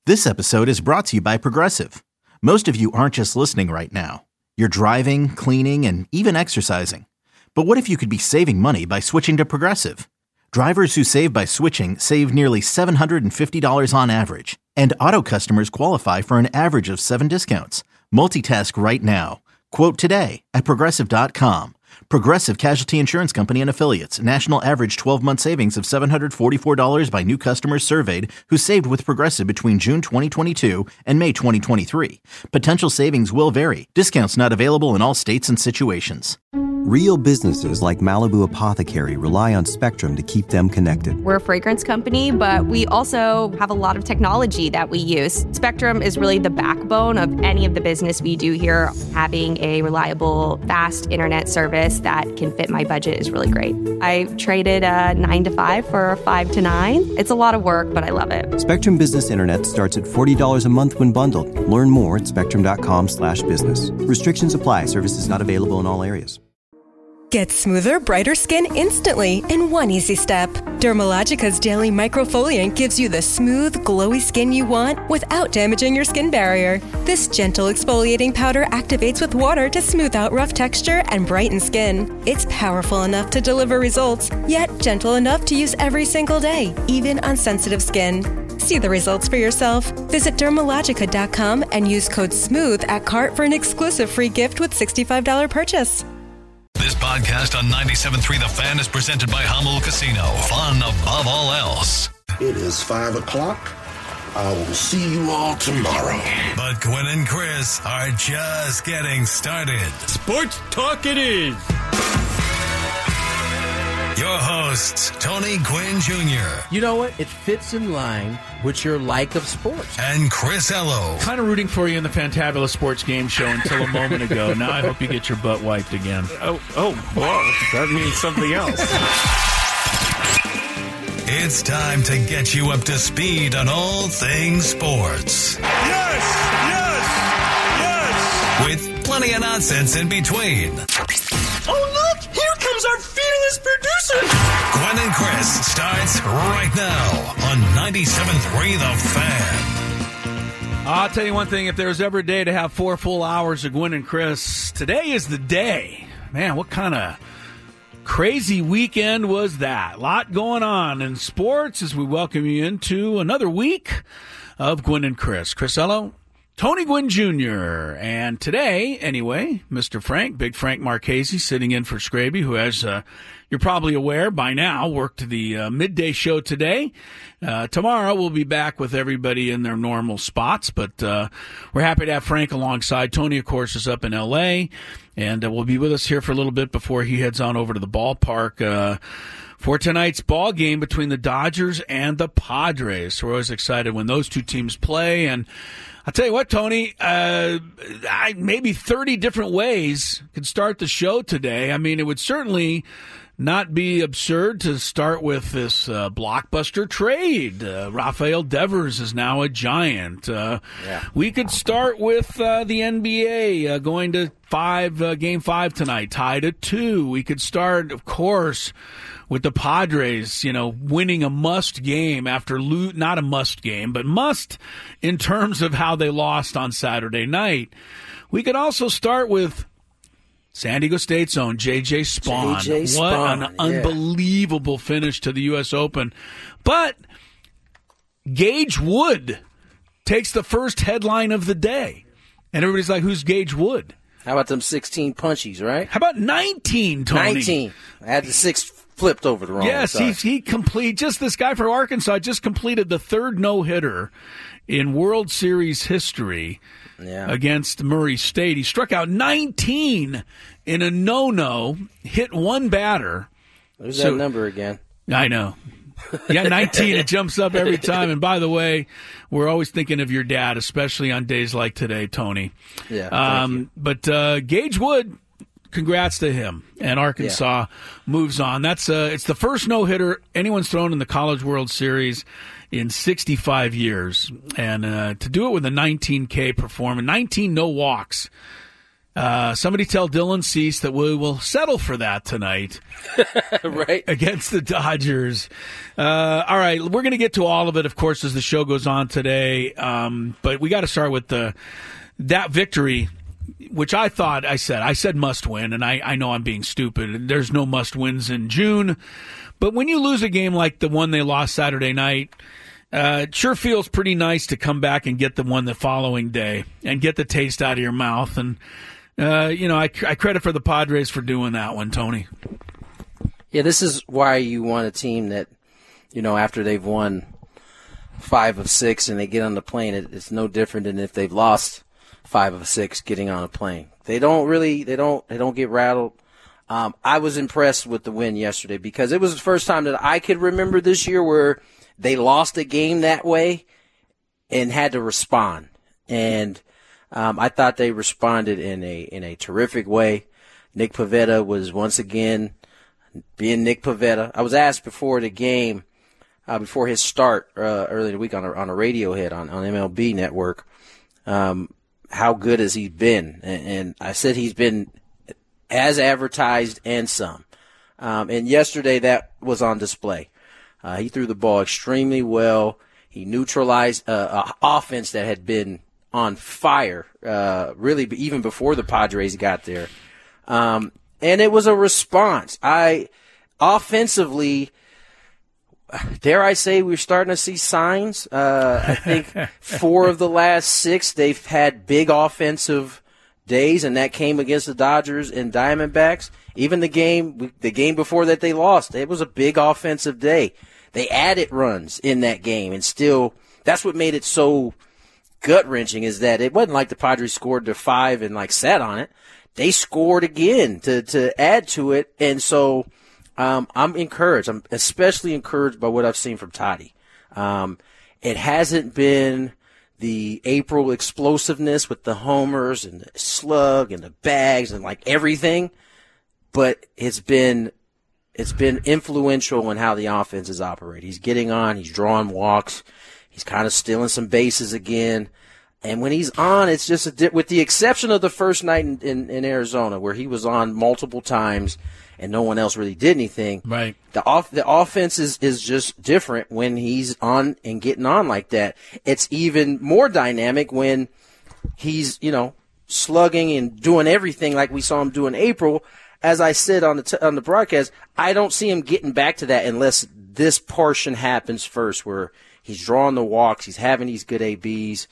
This episode is brought to you by Progressive. Most of you aren't just listening right now. You're driving, cleaning, and even exercising. But what if you could be saving money by switching to Progressive? Drivers who save by switching save nearly $750 on average. And auto customers qualify for an average of 7 discounts. Multitask right now. Quote today at Progressive.com. Progressive Casualty Insurance Company and Affiliates. National average 12-month savings of $744 by new customers surveyed who saved with Progressive between June 2022 and May 2023. Potential savings will vary. Discounts not available in all states and situations. Real businesses like Malibu Apothecary rely on Spectrum to keep them connected. We're a fragrance company, but we also have a lot of technology that we use. Spectrum is really the backbone of any of the business we do here. Having a reliable, fast internet service that can fit my budget is really great. I traded a 9 to 5 for a 5 to 9. It's a lot of work, but I love it. Spectrum Business Internet starts at $40 a month when bundled. Learn more at spectrum.com/business. Restrictions apply. Services not available in all areas. Get smoother, brighter skin instantly in one easy step. Dermalogica's daily microfoliant gives you the smooth, glowy skin you want without damaging your skin barrier. This gentle exfoliating powder activates with water to smooth out rough texture and brighten skin. It's powerful enough to deliver results, yet gentle enough to use every single day, even on sensitive skin. See the results for yourself. Visit Dermalogica.com and use code SMOOTH at cart for an exclusive free gift with $65 purchase. This podcast on 97.3 The Fan is presented by Hummel Casino. Fun above all else. It is 5 o'clock. I will see you all tomorrow. But Gwynn and Chris are just getting started. Sports talk it is. Your hosts, Tony Gwynn Jr. You know what? It fits in line with your like of sports. And Chris Ello. Kind of rooting for you in the Fantabulous Sports Game Show until a moment ago. Now I hope you get your butt wiped again. Oh, well, that means something else. It's time to get you up to speed on all things sports. Yes! With plenty of nonsense in between. Oh, look! Here comes our fearless producer! Gwynn and Chris starts right now on 97.3 The Fan. I'll tell you one thing. If there was ever a day to have 4 full hours of Gwynn and Chris, today is the day. Man, what kind of crazy weekend was that? A lot going on in sports as we welcome you into another week of Gwynn and Chris. Chris Ello, Tony Gwynn Jr., and today, anyway, Mr. Frank, Big Frank Marchese, sitting in for Scraby, who has, you're probably aware by now, worked the midday show today. Tomorrow we'll be back with everybody in their normal spots, but we're happy to have Frank alongside. Tony, of course, is up in L.A., and will be with us here for a little bit before he heads on over to the ballpark for tonight's ball game between the Dodgers and the Padres. So we're always excited when those two teams play, and I'll tell you what, Tony, maybe 30 different ways could start the show today. I mean, it would certainly not be absurd to start with this blockbuster trade. Rafael Devers is now a Giant. We could start with the NBA going to Game 5 tonight, tied at 2. We could start, of course, with the Padres, winning a must game after not a must game, but must in terms of how they lost on Saturday night. We could also start with San Diego State's own J.J. Spaun. What an unbelievable finish to the U.S. Open. But Gage Wood takes the first headline of the day. And everybody's like, who's Gage Wood? How about them 16 punchies, right? How about 19, Tony? 19. I had the 6 flipped over the wrong side. Yes, this guy from Arkansas just completed the 3rd no-hitter in World Series history against Murray State. He struck out 19 in a no-no, hit 1 batter. There's that number again. I know. Yeah, 19, it jumps up every time. And by the way, we're always thinking of your dad, especially on days like today, Tony. Yeah, thank you. But Gage Wood, congrats to him. And Arkansas moves on. It's the first no-hitter anyone's thrown in the College World Series in 65 years. And to do it with a 19K performance, 19 no walks, Somebody tell Dylan Cease that we will settle for that tonight. Right. Against the Dodgers. All right, we're going to get to all of it, of course, as the show goes on today. But we got to start with that victory, which I said must win, and I know I'm being stupid. There's no must wins in June. But when you lose a game like the one they lost Saturday night, it sure feels pretty nice to come back and get the one the following day and get the taste out of your mouth. And I credit for the Padres for doing that one, Tony. Yeah, this is why you want a team that, after they've won 5 of 6 and they get on the plane, it's no different than if they've lost 5 of 6 getting on a plane. They don't get rattled. I was impressed with the win yesterday because it was the first time that I could remember this year where they lost a game that way and had to respond. And I thought they responded in a terrific way. Nick Pivetta was once again being Nick Pivetta. I was asked before the game, before his start earlier in the week on a radio hit on MLB Network, how good has he been? And I said he's been as advertised and some. And yesterday that was on display. He threw the ball extremely well. He neutralized an offense that had been on fire, really, even before the Padres got there. And it was a response. Offensively, dare I say, we're starting to see signs. I think 4 of the last 6, they've had big offensive days, and that came against the Dodgers and Diamondbacks. Even the game before that they lost, it was a big offensive day. They added runs in that game, and still, that's what made it so gut-wrenching, is that it wasn't like the Padres scored their 5 and sat on it. They scored again to add to it, and so I'm encouraged. I'm especially encouraged by what I've seen from Toddy. It hasn't been the April explosiveness with the homers and the slug and the bags and everything, but it's been influential in how the offense is operating. He's getting on, he's drawing walks, he's kind of stealing some bases again. And when he's on, it's just with the exception of the first night in Arizona, where he was on multiple times and no one else really did anything. Right. The offense is just different when he's on and getting on like that. It's even more dynamic when he's, slugging and doing everything like we saw him do in April. As I said on the broadcast, I don't see him getting back to that unless this portion happens first, where he's drawing the walks, he's having these good ABs.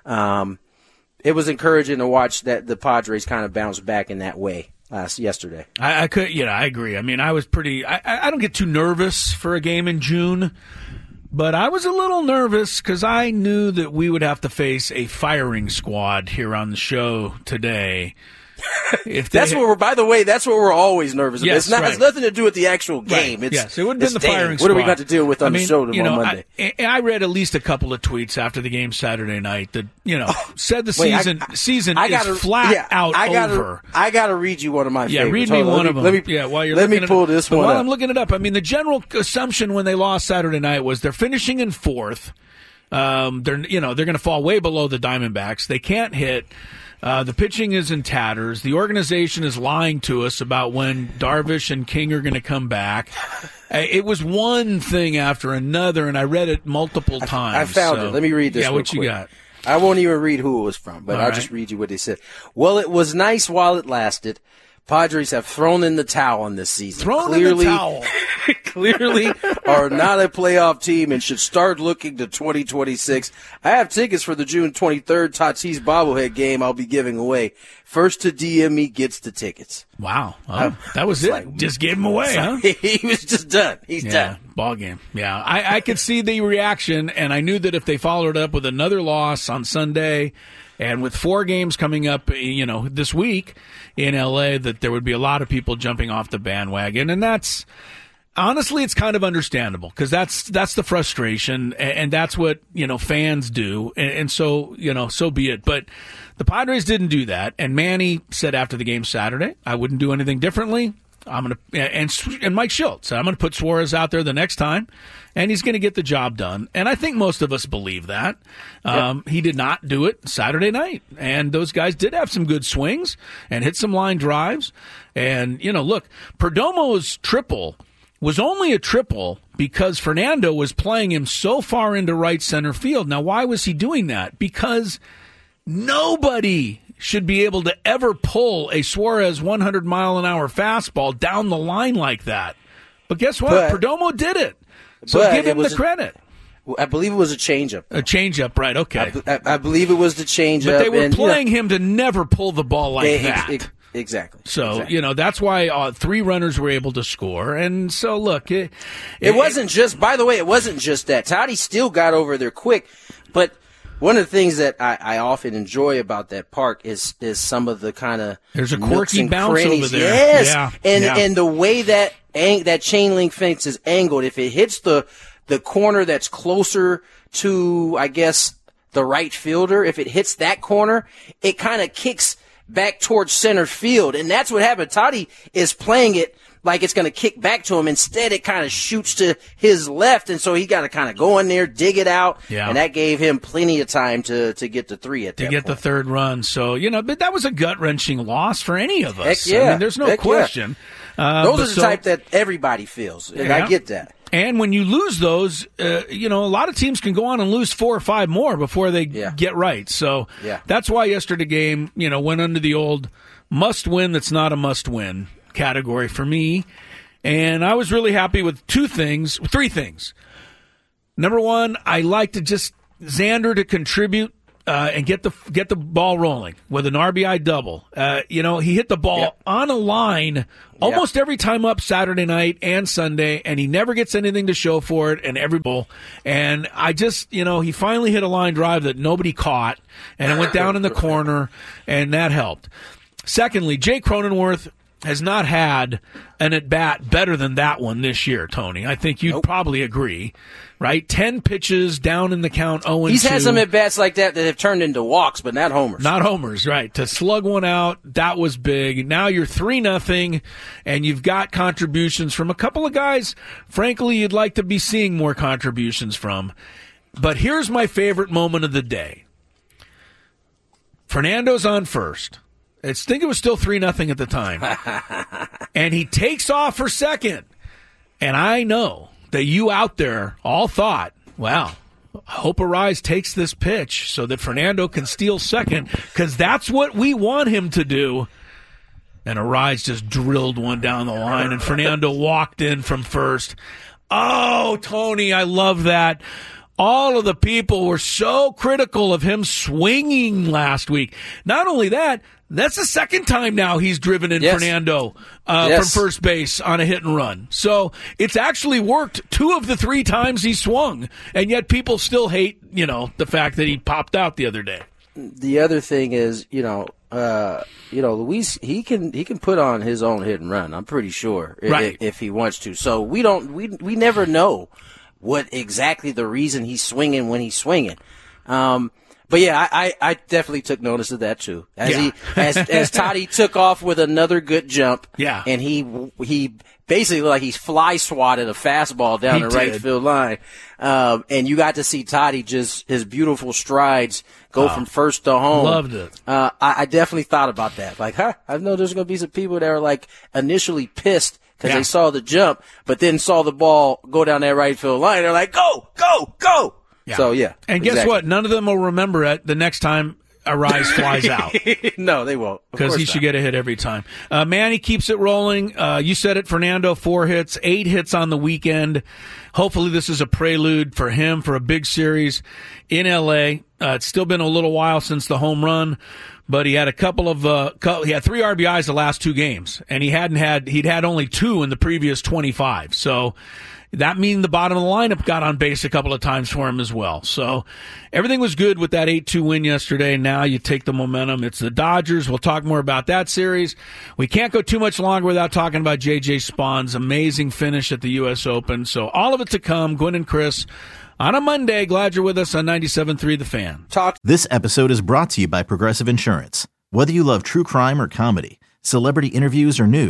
It was encouraging to watch that the Padres kind of bounce back in that way yesterday. I agree. I mean, I was I don't get too nervous for a game in June, but I was a little nervous because I knew that we would have to face a firing squad here on the show today. That's what we're always nervous about. Yes, It has nothing to do with the actual game. Right. It would have been the firing squad. What do we got to deal with on the show on Monday? I read at least a couple of tweets after the game Saturday night that, said the season is flat out over. I got to read you one of my favorites. Yeah, read me one of them. Let me pull this one up. While I'm looking it up, I mean, the general assumption when they lost Saturday night was they're finishing in 4th. They're going to fall way below the Diamondbacks. They can't hit. The pitching is in tatters. The organization is lying to us about when Darvish and King are going to come back. It was one thing after another, and I read it multiple times. I found it. Let me read this real what quick. You got? I won't even read who it was from, but I'll just read you what they said. Well, it was nice while it lasted. Padres have thrown in the towel on this season. In the towel. Clearly are not a playoff team and should start looking to 2026. I have tickets for the June 23rd Tatis bobblehead game I'll be giving away. First to DM me gets the tickets. Wow. That was it. Just gave him away, huh? He was just done. He's done. Ball game. Yeah. I could see the reaction, and I knew that if they followed up with another loss on Sunday, and with 4 games coming up, this week in LA, that there would be a lot of people jumping off the bandwagon. And that's, honestly, it's kind of understandable because that's the frustration, and that's what, fans do. And so, so be it. But the Padres didn't do that. And Manny said after the game Saturday, I wouldn't do anything differently. and Mike Schultz. I'm going to put Suarez out there the next time, and he's going to get the job done. And I think most of us believe that. He did not do it Saturday night, and those guys did have some good swings and hit some line drives. And, look, Perdomo's triple was only a triple because Fernando was playing him so far into right center field. Now, why was he doing that? Because nobody should be able to ever pull a Suarez 100-mile-an-hour fastball down the line like that. But guess what? Perdomo did it. So give him the credit. I believe it was a changeup. A changeup, right, okay. I believe it was the changeup. But they were playing him to never pull the ball like that. Exactly. So, that's why 3 runners were able to score. And so, look. It wasn't just, by the way, it wasn't just that. Toddy still got over there quick, but one of the things that I often enjoy about that park is some of the kind of there's a quirky bounce crannies. over there. Yes, and the way that chain link fence is angled, if it hits the corner that's closer to, I guess, the right fielder, if it hits that corner, it kind of kicks back towards center field, and that's what happened. Toddy is playing it like it's going to kick back to him. Instead, it kind of shoots to his left, and so he got to kind of go in there, dig it out, and that gave him plenty of time to get the 3 at that point. To get the third run. So, but that was a gut-wrenching loss for any of us. Heck yeah. I mean, there's no question. Yeah. Those are the type that everybody feels, and I get that. And when you lose those, a lot of teams can go on and lose 4 or 5 more before they get right. So that's why yesterday's game, went under the old must-win that's not a must-win category for me. And I was really happy with 3 things. Number one, I like to just Xander to contribute and get the ball rolling with an RBI double. He hit the ball on a line almost every time up Saturday night and Sunday, and he never gets anything to show for it. And every ball, and I just he finally hit a line drive that nobody caught, and it went down in the corner, and that helped. Secondly, Jake Cronenworth has not had an at-bat better than that one this year, Tony. I think you'd probably agree, right? 10 pitches down in the count, 0-2. He's had some at-bats like that have turned into walks, but not homers. Not homers, right. To slug one out, that was big. Now you're 3-0, and you've got contributions from a couple of guys, frankly, you'd like to be seeing more contributions from. But here's my favorite moment of the day. Fernando's on first. I think it was still 3-0 at the time. And he takes off for second. And I know that you out there all thought, wow, I hope Arise takes this pitch so that Fernando can steal second, because that's what we want him to do. And Arise just drilled one down the line, and Fernando walked in from first. Oh, Tony, I love that. All of the people were so critical of him swinging last week. Not only that, that's the second time now he's driven in Fernando from first base on a hit and run. So it's actually worked 2 of the 3 times he swung, and yet people still hate, the fact that he popped out the other day. The other thing is, Luis, he can put on his own hit and run. I'm pretty sure, if he wants to. So we never know what exactly the reason he's swinging when he's swinging. But yeah, I definitely took notice of that too. As Toddy took off with another good jump. Yeah. And he basically like he fly swatted a fastball down the right field line. And you got to see Toddy just his beautiful strides go from first to home. Loved it. I definitely thought about that. Like, I know there's going to be some people that are like initially pissed because they saw the jump, but then saw the ball go down that right field line. They're like, go, go, go. Yeah. So, yeah. And guess what? None of them will remember it the next time Arise flies out. No, they won't. Because he should get a hit every time. Manny keeps it rolling. You said it, Fernando, 4 hits, 8 hits on the weekend. Hopefully this is a prelude for him for a big series in L.A. It's still been a little while since the home run, but he had a couple of he had 3 RBIs the last 2 games, and he'd had only 2 in the previous 25. So that means the bottom of the lineup got on base a couple of times for him as well. So everything was good with that 8-2 win yesterday. Now you take the momentum. It's the Dodgers. We'll talk more about that series. We can't go too much longer without talking about J.J. Spahn's amazing finish at the U.S. Open. So all of it to come. Gwen and Chris on a Monday. Glad you're with us on 97.3 The Fan. This episode is brought to you by Progressive Insurance. Whether you love true crime or comedy, celebrity interviews or news,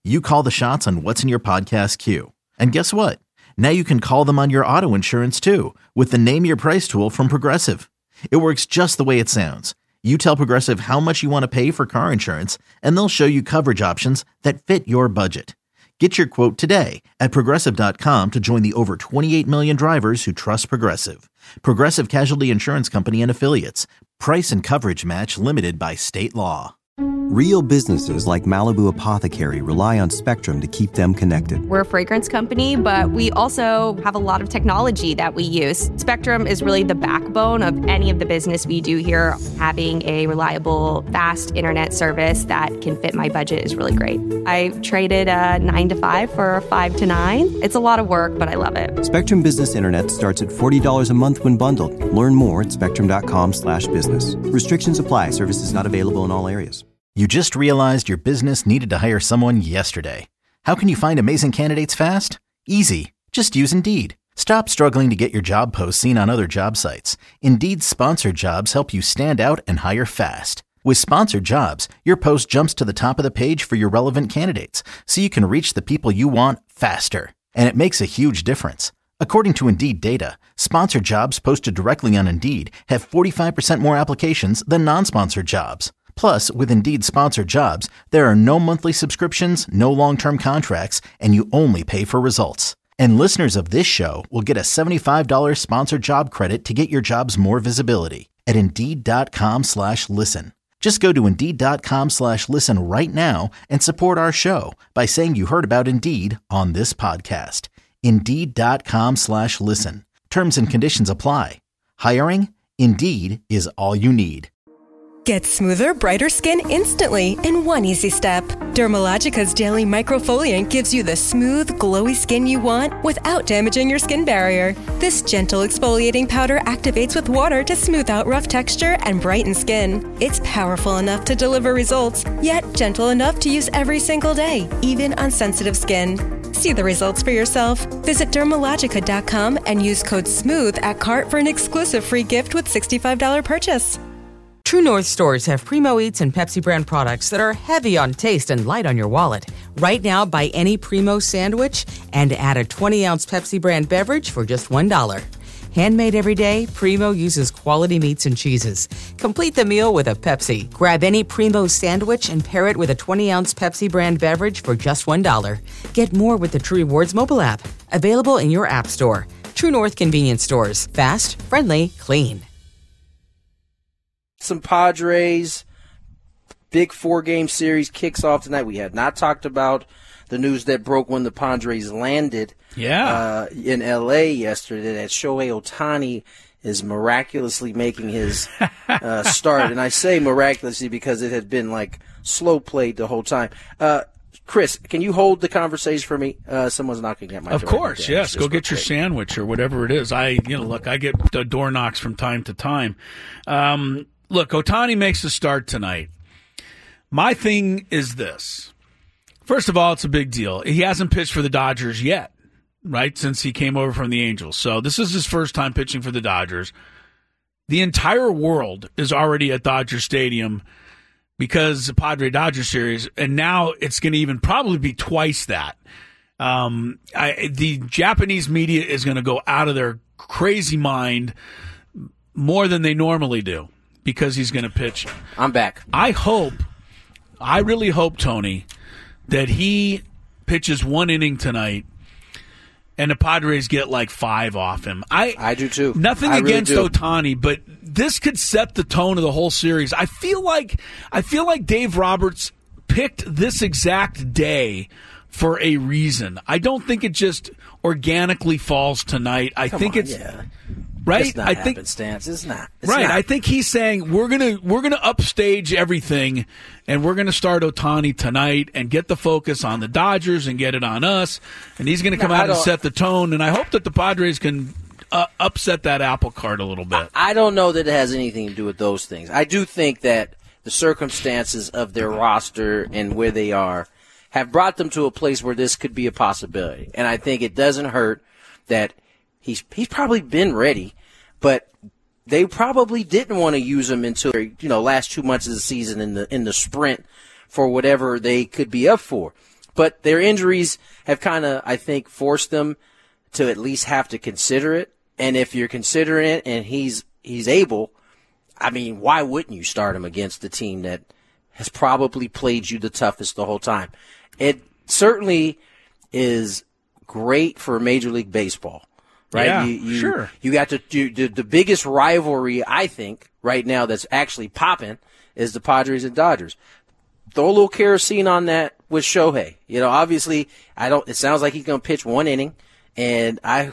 You call the shots on what's in your podcast queue. And guess what? Now you can call them on your auto insurance too with the Name Your Price tool from Progressive. It works just the way it sounds. You tell Progressive how much you want to pay for car insurance, and they'll show you coverage options that fit your budget. Get your quote today at Progressive.com to join the over 28 million drivers who trust Progressive. Progressive Casualty Insurance Company and Affiliates. Price and coverage match limited by state law. Real businesses like Malibu Apothecary rely on Spectrum to keep them connected. We're a fragrance company, but we also have a lot of technology that we use. Spectrum is really the backbone of any of the business we do here. Having a reliable, fast internet service that can fit my budget is really great. I traded a 9 to 5 for a 5 to 9. It's a lot of work, but I love it. Spectrum Business Internet starts at $40 a month when bundled. Learn more at spectrum.com/business. Restrictions apply. Services not available in all areas. You just realized your business needed to hire someone yesterday. How can you find amazing candidates fast? Easy. Just use Indeed. Stop struggling to get your job posts seen on other job sites. Indeed's sponsored jobs help you stand out and hire fast. With sponsored jobs, your post jumps to the top of the page for your relevant candidates, so you can reach the people you want faster. And it makes a huge difference. According to Indeed data, sponsored jobs posted directly on Indeed have 45% more applications than non-sponsored jobs. Plus, with Indeed sponsored jobs, there are no monthly subscriptions, no long-term contracts, and you only pay for results. And listeners of this show will get a $75 sponsored job credit to get your jobs more visibility at Indeed.com/listen. Just go to Indeed.com/listen right now and support our show by saying you heard about Indeed on this podcast. Indeed.com/listen. Terms and conditions apply. Hiring? Indeed is all you need. Get smoother, brighter skin instantly in one easy step. Dermalogica's Daily Microfoliant gives you the smooth, glowy skin you want without damaging your skin barrier. This gentle exfoliating powder activates with water to smooth out rough texture and brighten skin. It's powerful enough to deliver results, yet gentle enough to use every single day, even on sensitive skin. See the results for yourself. Visit Dermalogica.com and use code SMOOTH at cart for an exclusive free gift with $65 purchase. True North stores have Primo Eats and Pepsi brand products that are heavy on taste and light on your wallet. Right now, buy any Primo sandwich and add a 20-ounce Pepsi brand beverage for just $1. Handmade every day, Primo uses quality meats and cheeses. Complete the meal with a Pepsi. Grab any Primo sandwich and pair it with a 20-ounce Pepsi brand beverage for just $1. Get more with the True Rewards mobile app. Available in your app store. True North convenience stores. Fast, friendly, clean. Some Padres, big 4-game series kicks off tonight. We had not talked about the news that broke when the Padres landed in L.A. yesterday, that Shohei Ohtani is miraculously making his start. And I say miraculously because it had been like slow played the whole time. Chris, can you hold the conversation for me? Someone's knocking at my door. Of course, yes. Go get your sandwich or whatever it is. I get door knocks from time to time. Look, Ohtani makes the start tonight. My thing is this. First of all, it's a big deal. He hasn't pitched for the Dodgers yet, right, since he came over from the Angels. So this is his first time pitching for the Dodgers. The entire world is already at Dodger Stadium because the Padre-Dodger series, and now it's going to even probably be twice that. The Japanese media is going to go out of their crazy mind more than they normally do because he's going to pitch. I'm back. I really hope, Tony, that he pitches one inning tonight and the Padres get like 5 off him. I do too. Nothing against Ohtani, but this could set the tone of the whole series. I feel like Dave Roberts picked this exact day for a reason. I don't think it just organically falls tonight. I think it's right. It's not happenstance. It's not. I think he's saying we're gonna upstage everything, and we're gonna start Ohtani tonight and get the focus on the Dodgers and get it on us. And he's gonna come out and set the tone. And I hope that the Padres can upset that apple cart a little bit. I don't know that it has anything to do with those things. I do think that the circumstances of their roster and where they are have brought them to a place where this could be a possibility. And I think it doesn't hurt that he's probably been ready, but they probably didn't want to use him until last 2 months of the season in the sprint for whatever they could be up for. But their injuries have kind of, I think, forced them to at least have to consider it. And if you're considering it and he's able, I mean, why wouldn't you start him against the team that has probably played you the toughest the whole time? It certainly is great for Major League Baseball, right? Yeah, sure. You got the biggest rivalry, I think, right now that's actually popping is the Padres and Dodgers. Throw a little kerosene on that with Shohei. You know, obviously, it sounds like he's going to pitch one inning, and I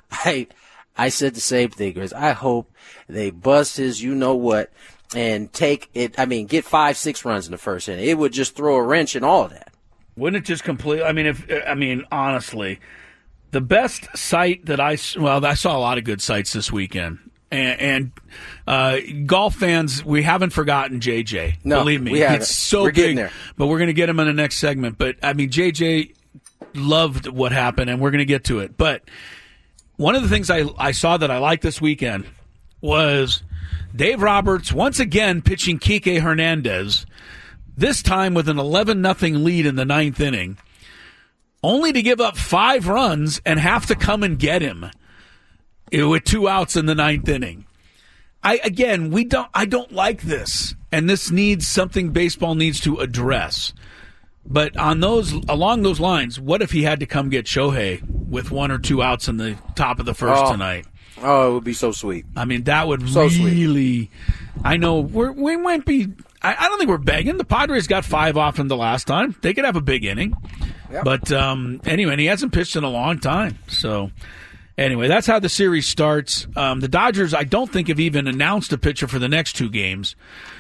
said the same thing, Chris. I hope they bust his you-know-what and get 5-6 runs in the first inning. It would just throw a wrench in all of that. Wouldn't it just completely? Honestly, the best site that I saw a lot of good sites this weekend. And golf fans, we haven't forgotten JJ. No, believe me, we haven't. It's so We're big. getting there. But we're going to get him in the next segment. But I mean, JJ loved what happened, and we're going to get to it. But one of the things I saw that I liked this weekend was Dave Roberts once again pitching Kike Hernandez. This time with an 11-0 lead in the ninth inning, only to give up 5 runs and have to come and get him with 2 outs in the ninth inning. I don't like this, and this needs something baseball needs to address. But along those lines, what if he had to come get Shohei with 1 or 2 outs in the top of the first tonight? Oh, it would be so sweet. I mean, that would so really. Sweet. I know we might be. I don't think we're begging. The Padres got 5 off him the last time. They could have a big inning. Yep. But anyway, and he hasn't pitched in a long time. So anyway, that's how the series starts. The Dodgers, I don't think, have even announced a pitcher for the next 2 games.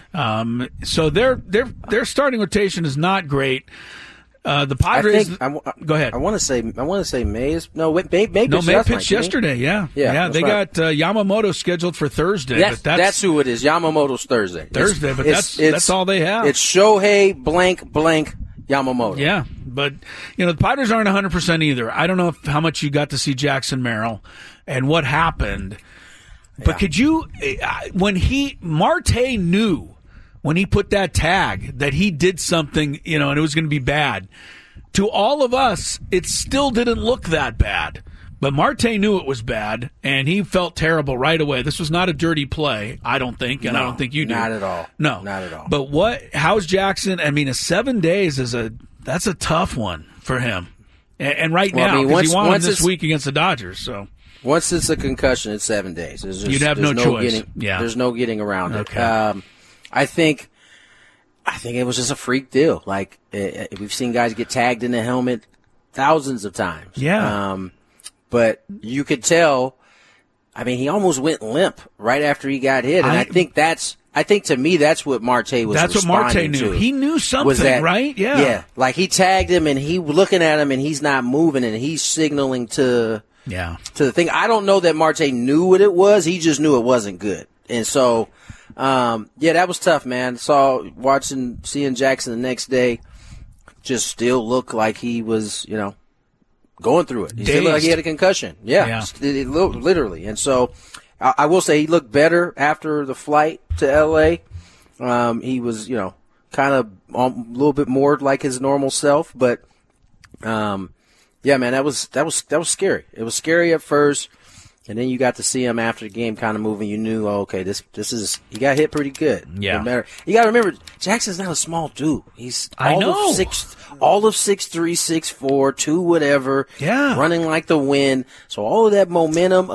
So their starting rotation is not great. The Padres. Go ahead. I want to say May is May pitched yesterday. Yeah. They got Yamamoto scheduled for Thursday. That's who it is. Yamamoto's Thursday. But that's all they have. It's Shohei blank Yamamoto. Yeah, but the Padres aren't 100% either. I don't know how much you got to see Jackson Merrill and what happened, but could you Marte knew. When he put that tag that he did something, and it was going to be bad. To all of us, it still didn't look that bad. But Marte knew it was bad, and he felt terrible right away. This was not a dirty play, I don't think, and I don't think you do. Not at all. No. Not at all. But how's Jackson? I mean, 7 days that's a tough one for him. And right now, because he won this week against the Dodgers, so. Once it's a concussion, it's 7 days. You'd have no choice. There's no getting around it. Okay. I think it was just a freak deal. Like we've seen guys get tagged in the helmet thousands of times. Yeah. But you could tell. I mean, he almost went limp right after he got hit, and I think to me that's what Marte was. That's what Marte knew. He knew something, right? Yeah. Yeah. Like he tagged him, and he looking at him, and he's not moving, and he's signaling to the thing. I don't know that Marte knew what it was. He just knew it wasn't good, and so. That was tough, man. Seeing Jackson the next day just still look like he was, going through it. He still looked like he had a concussion. Yeah. Literally. And so I will say he looked better after the flight to L.A. He was, kind of a little bit more like his normal self, but, man, that was scary. It was scary at first. And then you got to see him after the game kind of moving. You knew, this is, he got hit pretty good. Yeah. You got to remember, Jackson's not a small dude. He's all of 6'3", 6'4", 2 whatever. Yeah. Running like the wind. So all of that momentum,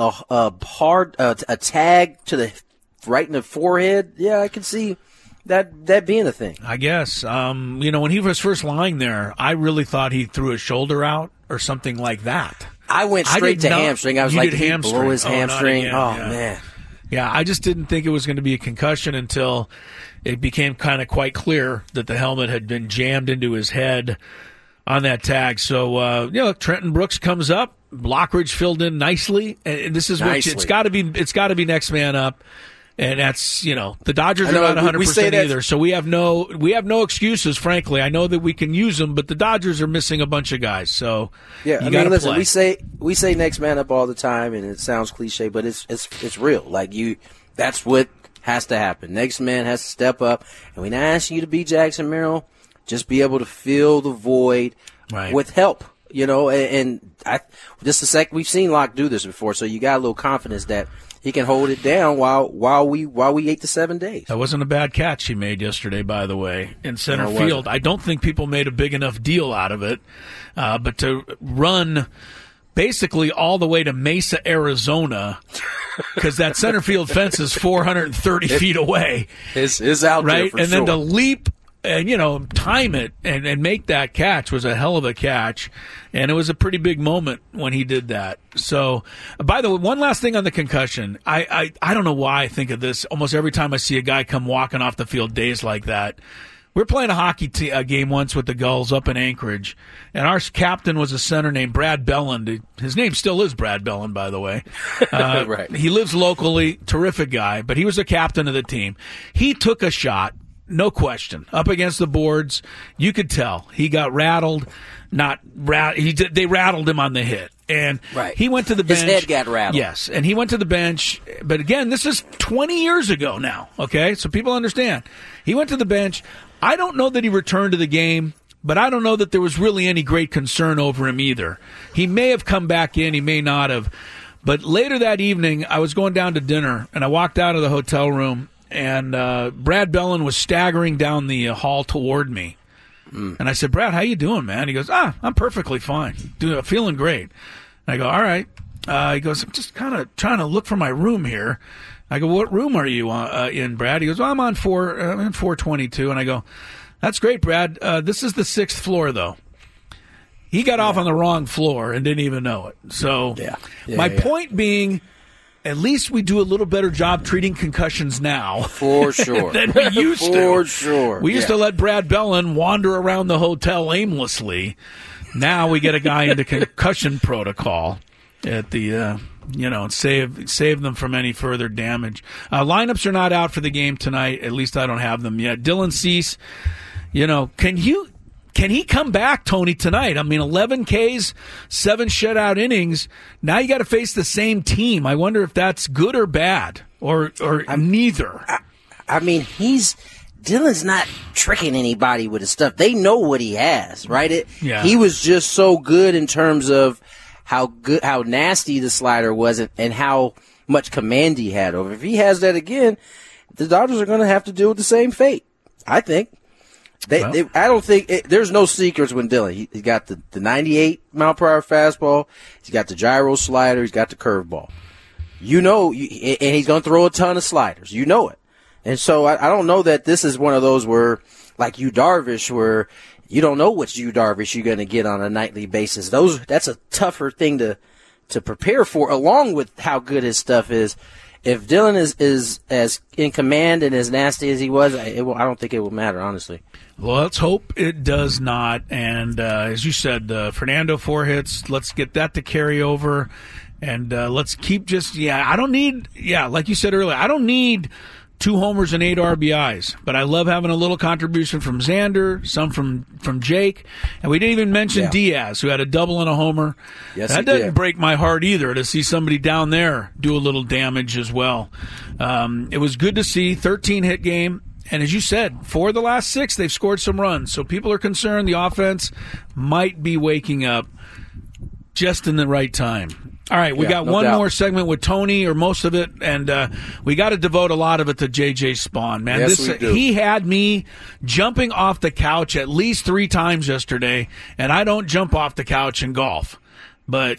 a tag to the right in the forehead. Yeah, I can see that being a thing. I guess. When he was first lying there, I really thought he threw his shoulder out or something like that. I went straight to hamstring. I was like, did he blow his hamstring? Man. Yeah, I just didn't think it was going to be a concussion until it became kind of quite clear that the helmet had been jammed into his head on that tag. So, Trenton Brooks comes up. Lockridge filled in nicely. And this is what it's got to be next man up. And that's, the Dodgers are not 100% either. So we have no excuses, frankly. I know that we can use them, but the Dodgers are missing a bunch of guys. So listen, we say next man up all the time, and it sounds cliche, but it's real. Like that's what has to happen. Next man has to step up, and we're not asking you to be Jackson Merrill. Just be able to fill the void with help. And we've seen Locke do this before, so you got a little confidence that he can hold it down while we 8 to 7 days. That wasn't a bad catch he made yesterday, by the way, in center field. I don't think people made a big enough deal out of it, but to run basically all the way to Mesa, Arizona, because that center field fence is 430 feet away. It's out right? there for and sure. Then to leap and, time it and make that catch was a hell of a catch. And it was a pretty big moment when he did that. So, by the way, one last thing on the concussion. I don't know why I think of this almost every time I see a guy come walking off the field days like that. We were playing a hockey game once with the Gulls up in Anchorage, and our captain was a center named Brad Belland. His name still is Brad Belland, by the way. Right. He lives locally, terrific guy, but he was the captain of the team. He took a shot, no question, up against the boards. You could tell. He got rattled. They rattled him on the hit. And he went to the bench. His head got rattled. Yes, and he went to the bench. But again, this is 20 years ago now, okay? So people understand. He went to the bench. I don't know that he returned to the game, but I don't know that there was really any great concern over him either. He may have come back in. He may not have. But later that evening, I was going down to dinner, and I walked out of the hotel room, and Brad Belland was staggering down the hall toward me. And I said, Brad, how you doing, man? He goes, I'm perfectly fine. Feeling great. And I go, all right. He goes, I'm just kind of trying to look for my room here. I go, what room are you in, Brad? He goes, I'm in 422. And I go, that's great, Brad. This is the 6th floor, though. He got off on the wrong floor and didn't even know it. So my point being, at least we do a little better job treating concussions now. For sure. than we used to. For sure. We used to let Brad Belland wander around the hotel aimlessly. Now we get a guy into concussion protocol at the, and save them from any further damage. Lineups are not out for the game tonight. At least I don't have them yet. Dylan Cease, can he come back, Tony, tonight? I mean, 11 Ks, 7 shutout innings. Now you got to face the same team. I wonder if that's good or bad, or neither. I mean, Dylan's not tricking anybody with his stuff. They know what he has, right? He was just so good in terms of how nasty the slider was and how much command he had over. If he has that again, the Dodgers are going to have to deal with the same fate, I think. I don't think there's no secrets with Dylan. He's got the 98-mile-per-hour fastball. He's got the gyro slider. He's got the curveball. And he's going to throw a ton of sliders. You know it. And so I don't know that this is one of those where, like Yu Darvish, where you don't know which Yu Darvish you're going to get on a nightly basis. That's a tougher thing to prepare for, along with how good his stuff is. If Dylan is as in command and as nasty as he was, I don't think it will matter, honestly. Well, let's hope it does not. And as you said, Fernando 4 hits. Let's get that to carry over. And let's keep like you said earlier, I don't need 2 homers and 8 RBIs. But I love having a little contribution from Xander, some from Jake. And we didn't even mention Diaz, who had a double and a homer. Yes, that doesn't break my heart either, to see somebody down there do a little damage as well. It was good to see. 13-hit game. And as you said, 4 of the last 6, they've scored some runs. So people are concerned the offense might be waking up just in the right time. All right, we got one more segment with Tony, or most of it, and we got to devote a lot of it to J.J. Spaun, man. Yes, we do. He had me jumping off the couch at least 3 times yesterday, and I don't jump off the couch in golf. But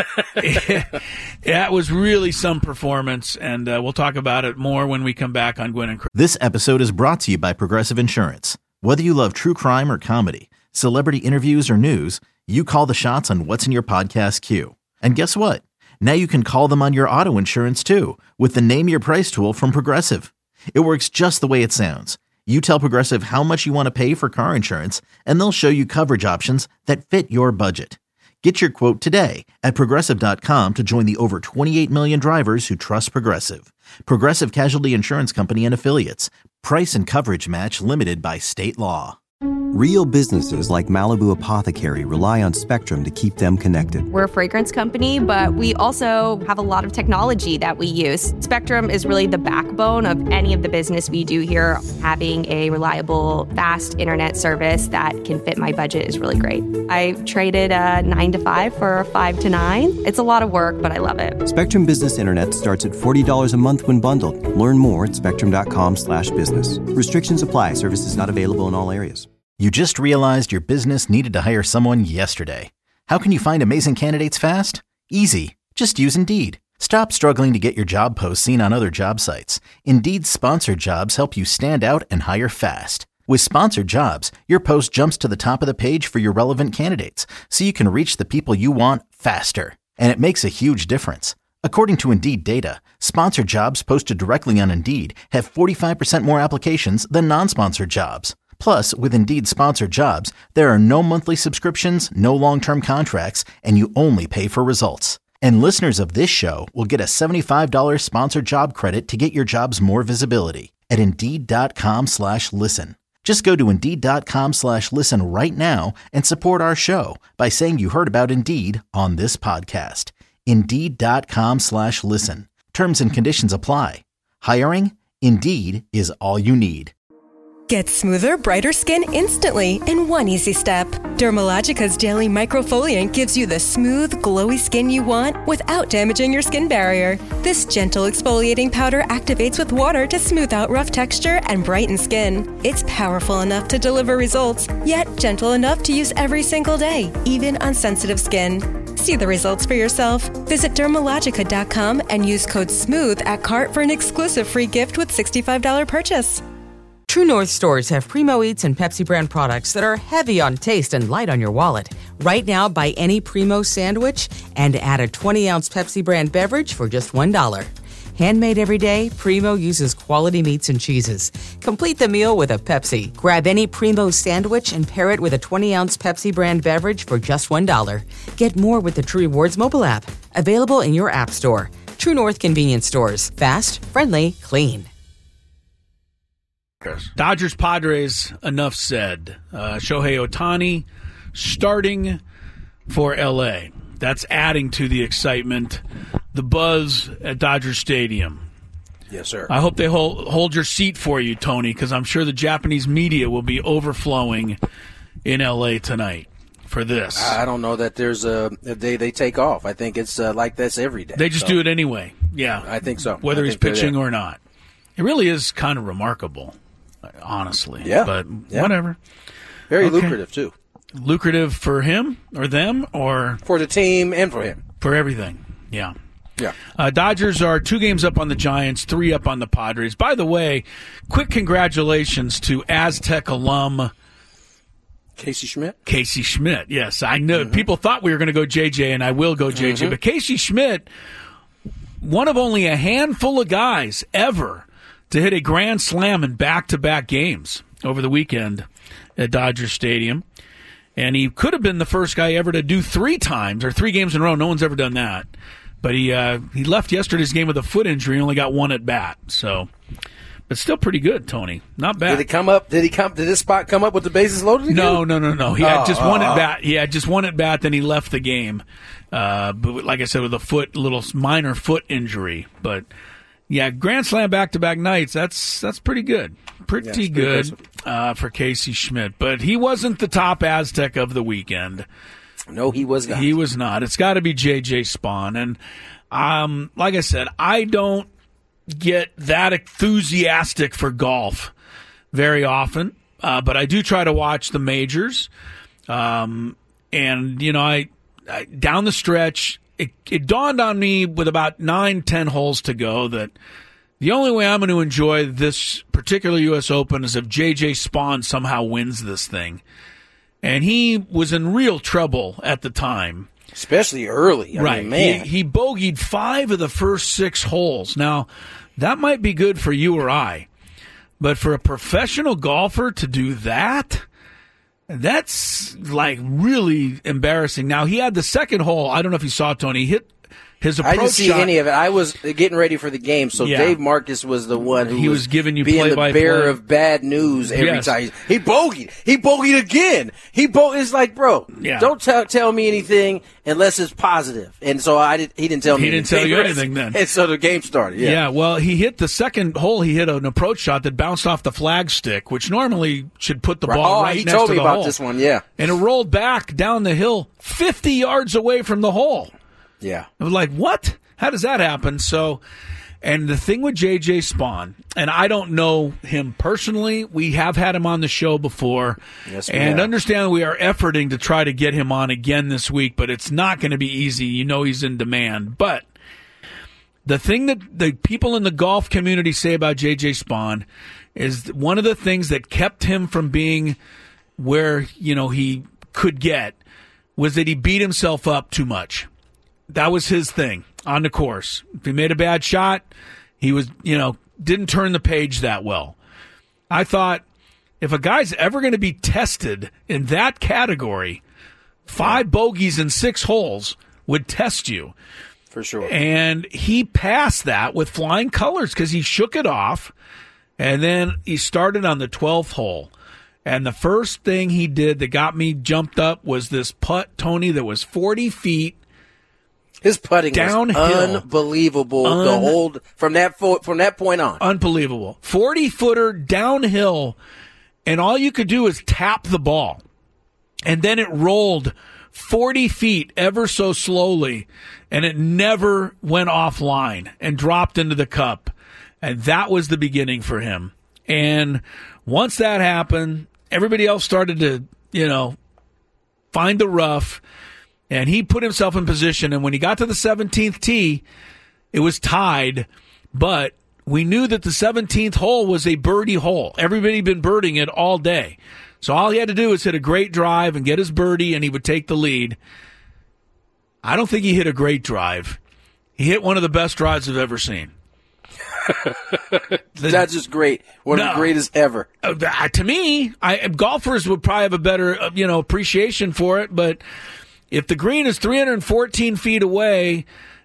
that was really some performance, and we'll talk about it more when we come back on Gwynn and Chris. This episode is brought to you by Progressive Insurance. Whether you love true crime or comedy, celebrity interviews or news, you call the shots on what's in your podcast queue. And guess what? Now you can call them on your auto insurance too, with the Name Your Price tool from Progressive. It works just the way it sounds. You tell Progressive how much you want to pay for car insurance, and they'll show you coverage options that fit your budget. Get your quote today at Progressive.com to join the over 28 million drivers who trust Progressive. Progressive Casualty Insurance Company and Affiliates. Price and coverage match limited by state law. Real businesses like Malibu Apothecary rely on Spectrum to keep them connected. We're a fragrance company, but we also have a lot of technology that we use. Spectrum is really the backbone of any of the business we do here. Having a reliable, fast internet service that can fit my budget is really great. I traded a 9 to 5 for a 5 to 9. It's a lot of work, but I love it. Spectrum Business Internet starts at $40 a month when bundled. Learn more at spectrum.com/business. Restrictions apply. Services not available in all areas. You just realized your business needed to hire someone yesterday. How can you find amazing candidates fast? Easy. Just use Indeed. Stop struggling to get your job posts seen on other job sites. Indeed's sponsored jobs help you stand out and hire fast. With sponsored jobs, your post jumps to the top of the page for your relevant candidates, so you can reach the people you want faster. And it makes a huge difference. According to Indeed data, sponsored jobs posted directly on Indeed have 45% more applications than non-sponsored jobs. Plus, with Indeed sponsored jobs, there are no monthly subscriptions, no long-term contracts, and you only pay for results. And listeners of this show will get a $75 sponsored job credit to get your jobs more visibility at Indeed.com/listen. Just go to Indeed.com/listen right now and support our show by saying you heard about Indeed on this podcast. Indeed.com/listen. Terms and conditions apply. Hiring? Indeed is all you need. Get smoother, brighter skin instantly in one easy step. Dermalogica's Daily Microfoliant gives you the smooth, glowy skin you want without damaging your skin barrier. This gentle exfoliating powder activates with water to smooth out rough texture and brighten skin. It's powerful enough to deliver results, yet gentle enough to use every single day, even on sensitive skin. See the results for yourself. Visit Dermalogica.com and use code SMOOTH at cart for an exclusive free gift with $65 purchase. True North stores have Primo Eats and Pepsi brand products that are heavy on taste and light on your wallet. Right now, buy any Primo sandwich and add a 20-ounce Pepsi brand beverage for just $1. Handmade every day, Primo uses quality meats and cheeses. Complete the meal with a Pepsi. Grab any Primo sandwich and pair it with a 20-ounce Pepsi brand beverage for just $1. Get more with the True Rewards mobile app. Available in your app store. True North convenience stores. Fast, friendly, clean. Dodgers Padres, enough said. Shohei Ohtani starting for LA. That's adding to the excitement, the buzz at Dodger Stadium. Yes, sir. I hope they hold your seat for you, Tony, because I'm sure the Japanese media will be overflowing in LA tonight for this. I don't know that there's a day they take off. I think it's like this every day. They just do it anyway. Yeah. I think so. Whether he's pitching or not. It really is kind of remarkable. Honestly. Yeah. But whatever. Very lucrative, too. Lucrative for him or them or? For the team and for him. For everything. Yeah. Yeah. Dodgers are 2 games up on the Giants, 3 up on the Padres. By the way, quick congratulations to Aztec alum Casey Schmidt? Casey Schmidt, yes. I know people thought we were going to go JJ, and I will go JJ. But Casey Schmidt, one of only a handful of guys ever to hit a grand slam in back-to-back games over the weekend at Dodger Stadium. And he could have been the first guy ever to do 3 times, or 3 games in a row. No one's ever done that. But he left yesterday's game with a foot injury and only got 1 at bat. So, but still pretty good, Tony. Not bad. Did it come up? Did this spot come up with the bases loaded again? No. He had just 1 at bat. He had just 1 at bat, then he left the game. But like I said, with a little minor foot injury. But yeah, grand slam back-to-back nights. That's pretty good. Pretty good for Casey Schmidt. But he wasn't the top Aztec of the weekend. No, he was not. He was not. It's got to be J.J. Spawn. And like I said, I don't get that enthusiastic for golf very often. But I do try to watch the majors. And, I down the stretch, it dawned on me with about 9-10 holes to go that the only way I'm going to enjoy this particular U.S. Open is if J.J. Spawn somehow wins this thing. And he was in real trouble at the time. Especially early. I mean, man. He bogeyed 5 of the first 6 holes. Now, that might be good for you or I. But for a professional golfer to do that, that's like really embarrassing. Now, he had the second hole. I don't know if you saw it, Tony. He hit His approach I didn't see shot, any of it. I was getting ready for the game, so Dave Marcus was the one who was giving you being play-by-play. the bearer of bad news every time. He bogeyed. He bogeyed again. It's like, bro, don't tell me anything unless it's positive. And so he didn't tell me. He didn't tell you anything then. And so the game started. Yeah. Well, he hit the second hole. He hit an approach shot that bounced off the flag stick, which normally should put the ball right next to the hole. He told me about this one. Yeah. And it rolled back down the hill 50 yards away from the hole. Yeah. I was like, what? How does that happen? So, and the thing with J.J. Spaun, and I don't know him personally. We have had him on the show before. Yes, and understand we are efforting to try to get him on again this week, but it's not going to be easy. You know he's in demand. But the thing that the people in the golf community say about J.J. Spaun is one of the things that kept him from being where, he could get was that he beat himself up too much. That was his thing on the course. If he made a bad shot, he was, didn't turn the page that well. I thought if a guy's ever going to be tested in that category, 5 bogeys in 6 holes would test you. For sure. And he passed that with flying colors because he shook it off, and then he started on the 12th hole. And the first thing he did that got me jumped up was this putt, Tony, that was 40 feet. His putting downhill. Was unbelievable. The whole from that point on, unbelievable. 40-footer downhill, and all you could do is tap the ball, and then it rolled 40 feet ever so slowly, and it never went offline and dropped into the cup, and that was the beginning for him. And once that happened, everybody else started to, find the rough. And he put himself in position, and when he got to the 17th tee, it was tied, but we knew that the 17th hole was a birdie hole. Everybody had been birding it all day. So all he had to do was hit a great drive and get his birdie, and he would take the lead. I don't think he hit a great drive. He hit one of the best drives I've ever seen. That's just great. One of the greatest ever. To me, golfers would probably have a better appreciation for it, but if the green is 314 feet away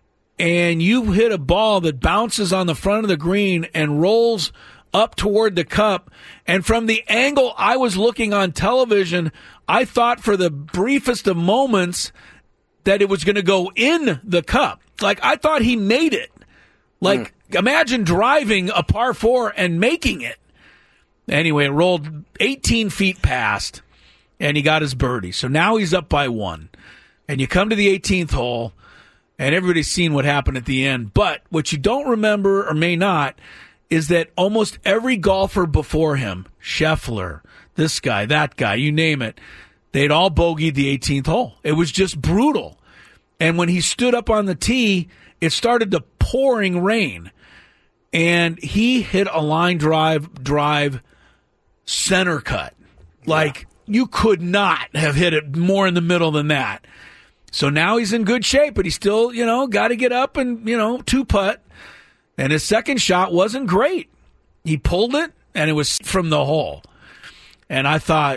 and you hit a ball that bounces on the front of the green and rolls up toward the cup, and from the angle I was looking on television, I thought for the briefest of moments that it was going to go in the cup. Like, I thought he made it. Like, imagine driving a par 4 and making it. Anyway, it rolled 18 feet past, and he got his birdie. So now he's up by 1. And you come to the 18th hole, and everybody's seen what happened at the end. But what you don't remember, or may not, is that almost every golfer before him, Scheffler, this guy, that guy, you name it, they'd all bogeyed the 18th hole. It was just brutal. And when he stood up on the tee, it started to pouring rain. And he hit a line drive center cut. Like, you could not have hit it more in the middle than that. So now he's in good shape, but he still, got to get up and, 2-putt. And his second shot wasn't great. He pulled it, and it was from the hole. And I thought,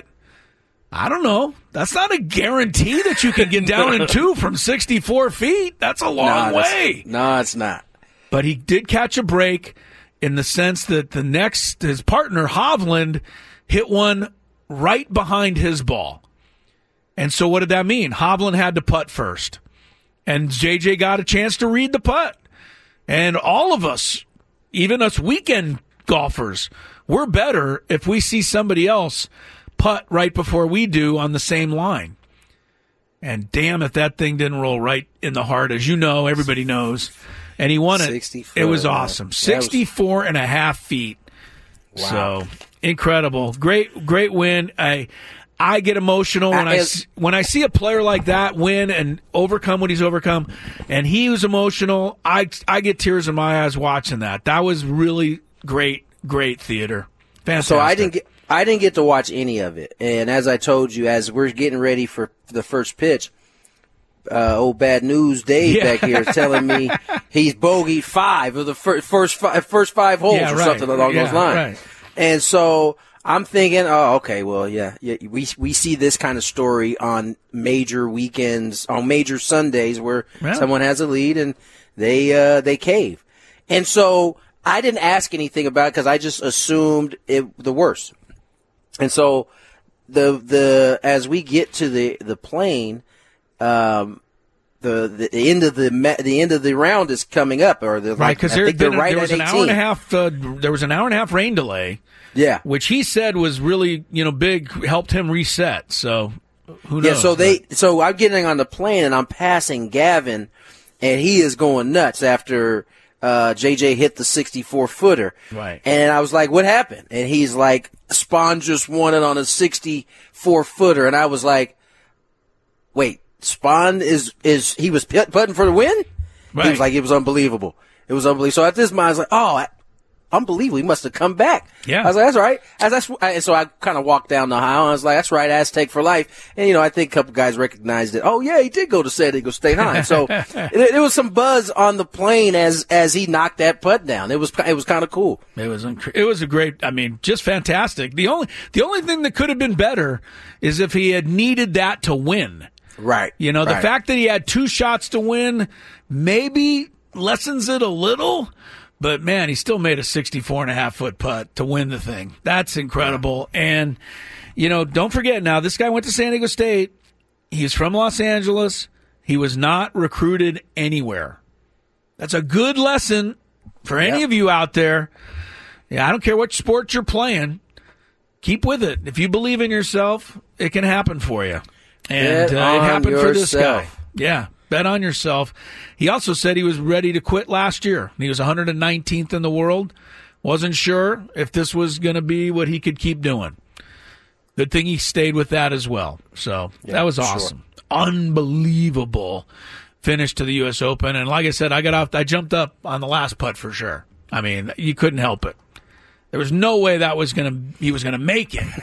I don't know. That's not a guarantee that you can get down in 2 from 64 feet. That's a long way. No, it's not. But he did catch a break in the sense that his partner, Hovland, hit one right behind his ball. And so what did that mean? Hovland had to putt first. And JJ got a chance to read the putt. And all of us, even us weekend golfers, we're better if we see somebody else putt right before we do on the same line. And damn if that thing didn't roll right in the heart. As you know, everybody knows. And he won it. It was awesome. 64 and a half feet. Wow. So incredible. Great win. I get emotional when I see a player like that win and overcome what he's overcome, and he was emotional. I get tears in my eyes watching that. That was really great theater. Fantastic. So I didn't get to watch any of it, and as I told you, as we're getting ready for the first pitch, old Bad News Dave back here is telling me he's bogeyed 5 of the first 5 holes or something along those lines. Right. And so I'm thinking, oh, okay, well, yeah, we see this kind of story on major weekends, on major Sundays where someone has a lead and they cave. And so I didn't ask anything about it because I just assumed the worst. And so as we get to the plane, the end of the round is coming up, or right, because there was an hour and a half. There was an hour and a half rain delay. Yeah, which he said was really big, helped him reset. So who knows? Yeah, so I'm getting on the plane and I'm passing Gavin, and he is going nuts after JJ hit the 64-footer. Right, and I was like, "What happened?" And he's like, "Spawn just won it on a 64-footer," and I was like, "Wait." Spawn he was putting for the win? Right. He was like, it was unbelievable. It was unbelievable. So at this moment, I was like, oh, unbelievable. He must have come back. Yeah. I was like, that's right. So I kind of walked down the aisle and I was like, that's right, Aztec for life. And, I think a couple guys recognized it. Oh, yeah, he did go to San Diego State High. So there was some buzz on the plane as he knocked that putt down. It was kind of cool. It was a great, just fantastic. The only thing that could have been better is if he had needed that to win. Right. The fact that he had 2 shots to win maybe lessens it a little, but man, he still made a 64.5-foot putt to win the thing. That's incredible. And, don't forget now, this guy went to San Diego State. He's from Los Angeles. He was not recruited anywhere. That's a good lesson for any of you out there. Yeah, I don't care what sport you're playing. Keep with it. If you believe in yourself, it can happen for you. And it happened for this guy. Yeah, bet on yourself. He also said he was ready to quit last year. He was 119th in the world. Wasn't sure if this was going to be what he could keep doing. Good thing he stayed with that as well. So that was awesome. Sure. Unbelievable finish to the U.S. Open. And like I said, I jumped up on the last putt for sure. You couldn't help it. There was no way he was gonna make it.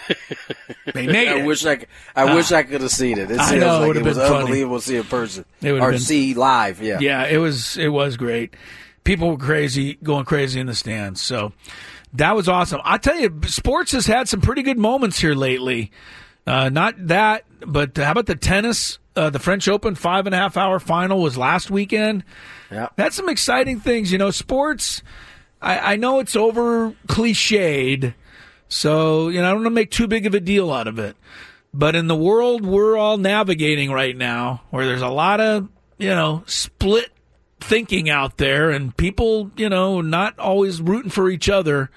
They made it. I wish I could have seen it. I know, it was unbelievable to see in person or see live. Yeah, yeah, it was great. People were going crazy in the stands. So that was awesome. I tell you, sports has had some pretty good moments here lately. Not that, but how about the tennis? The French Open 5.5-hour final was last weekend. Yeah, that's some exciting things. Sports. I know it's over cliched, so I don't want to make too big of a deal out of it. But in the world we're all navigating right now, where there's a lot of split thinking out there, and people not always rooting for each other.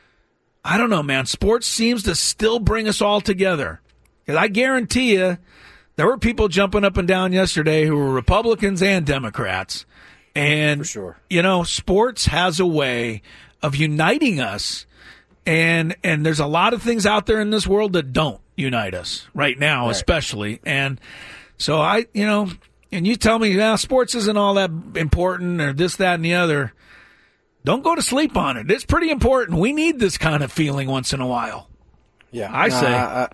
I don't know, man. Sports seems to still bring us all together. Because I guarantee you, there were people jumping up and down yesterday who were Republicans and Democrats. And, for sure. Sports has a way of uniting us. And there's a lot of things out there in this world that don't unite us right now, especially. And so and you tell me, sports isn't all that important or this, that, and the other. Don't go to sleep on it. It's pretty important. We need this kind of feeling once in a while. Yeah. I say. I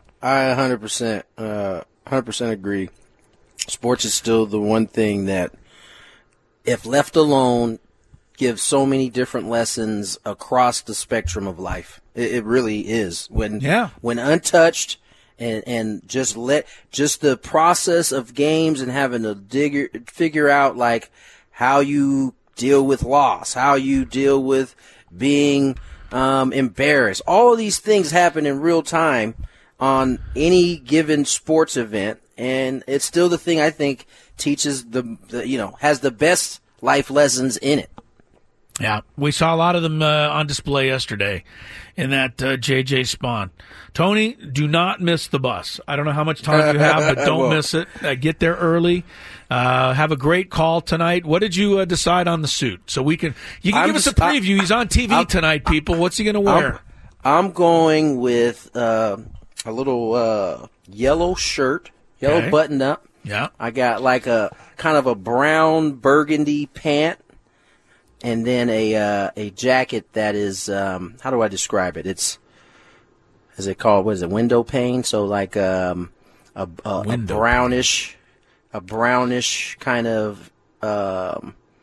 100% agree. Sports is still the one thing that, if left alone, gives so many different lessons across the spectrum of life. It really is. When untouched and just the process of games and having to figure out like how you deal with loss, how you deal with being embarrassed. All of these things happen in real time on any given sports event, and it's still the thing I think teaches has the best life lessons in it. Yeah, we saw a lot of them on display yesterday in that JJ Spawn. Tony, do not miss the bus. I don't know how much time you have, but don't miss it. Get there early. Have a great call tonight. What did you decide on the suit? So you can give us a preview. He's on TV tonight, people. What's he going to wear? I'm going with a little yellow shirt, yellow button up. Yeah. I got like a kind of a brown burgundy pant, and then a jacket that is how do I describe it? It's window pane? So like a brownish kind of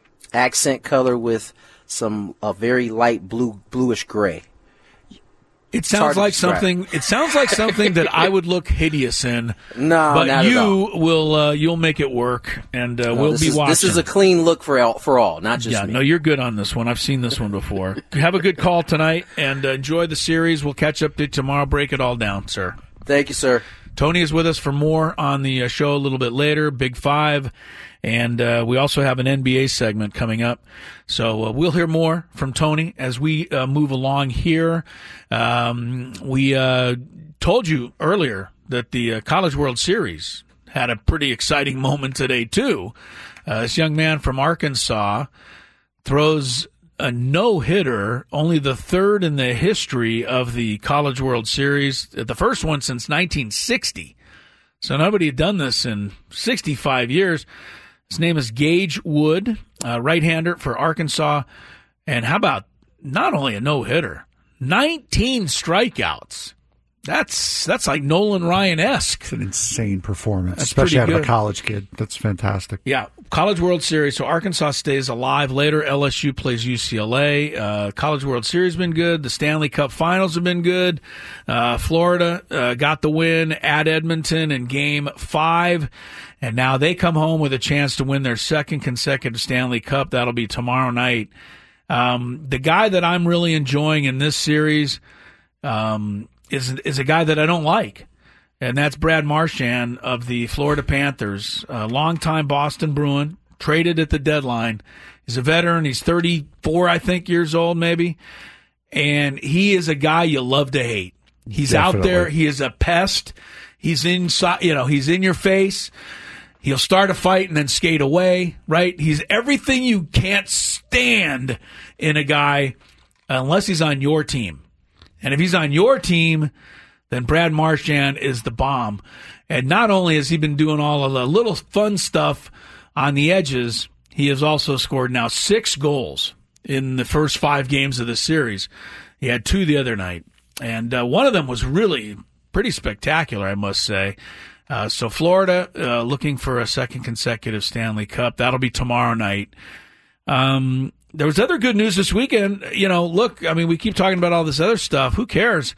accent color with a very light bluish gray. It sounds like something. It sounds like something that I would look hideous in. No, but not you at all. will. You'll make it work, and we'll be watching. This is a clean look for all, not just me. No, you're good on this one. I've seen this one before. Have a good call tonight, and enjoy the series. We'll catch up to you tomorrow. Break it all down, sir. Thank you, sir. Tony is with us for more on the show a little bit later. Big Five. And we also have an NBA segment coming up. So we'll hear more from Tony as we move along here. We told you earlier that the College World Series had a pretty exciting moment today, too. This young man from Arkansas throws a no-hitter, only the third in the history of the College World Series, the first one since 1960. So nobody had done this in 65 years. His name is Gage Wood, right-hander for Arkansas. And how about not only a no-hitter, 19 strikeouts. That's like Nolan Ryan-esque. It's an insane performance, That's especially out of good. a college kid. That's fantastic. Yeah, College World Series. So Arkansas stays alive later. LSU plays UCLA. College World Series has been good. The Stanley Cup Finals have been good. Florida got the win at Edmonton in Game 5. And now they come home with a chance to win their second consecutive Stanley Cup. That'll be tomorrow night. The guy that I'm really enjoying in this series is a guy that I don't like, and that's Brad Marchand of the Florida Panthers, a longtime Boston Bruin, traded at the deadline. He's a veteran. He's 34, I think, years old maybe, and he is a guy you love to hate. He's Definitely. out there. He is a pest. He's inside. He's in your face. He'll start a fight and then skate away, right? He's everything you can't stand in a guy unless he's on your team. And if he's on your team, then Brad Marchand is the bomb. And not only has he been doing all of the little fun stuff on the edges, he has also scored now 6 goals in the first 5 games of the series. He had 2 the other night. And one of them was really pretty spectacular, I must say. So Florida looking for a second consecutive Stanley Cup. That'll be tomorrow night. There was other good news this weekend. Look, I mean, we keep talking about all this other stuff. Who cares?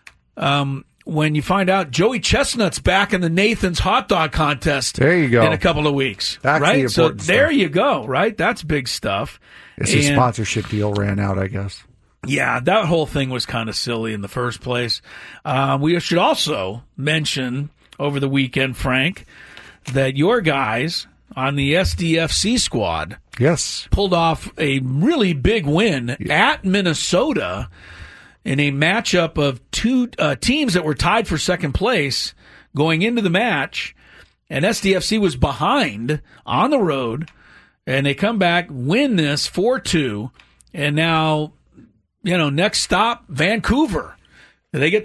When you find out Joey Chestnut's back in the Nathan's hot dog contest there you go. in a couple of weeks. That's right? the So important there stuff. you go, right? That's big stuff. His sponsorship deal ran out, I guess. Yeah, that whole thing was kind of silly in the first place. We should also mention over the weekend, Frank, that your guys on the SDFC squad pulled off a really big win at Minnesota in a matchup of 2 teams that were tied for second place going into the match, and SDFC was behind on the road, and they come back, win this 4-2, and now, next stop, Vancouver. They get